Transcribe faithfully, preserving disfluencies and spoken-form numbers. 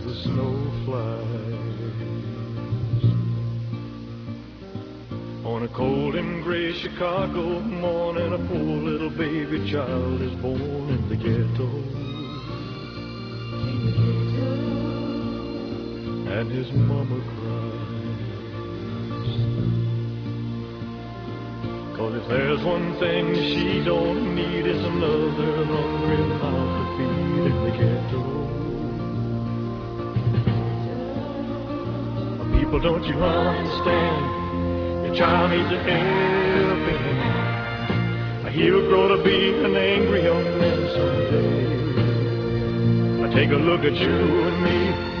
the snow flies. On a cold and gray Chicago morning, a poor little baby child is born in the ghetto. And his mama cries, 'cause if there's one thing she don't need, is another hungry mouth to feed in the ghetto. People, don't you understand? Your child needs a helping hand. He'll grow to be an angry young man someday. Take a look at you and me.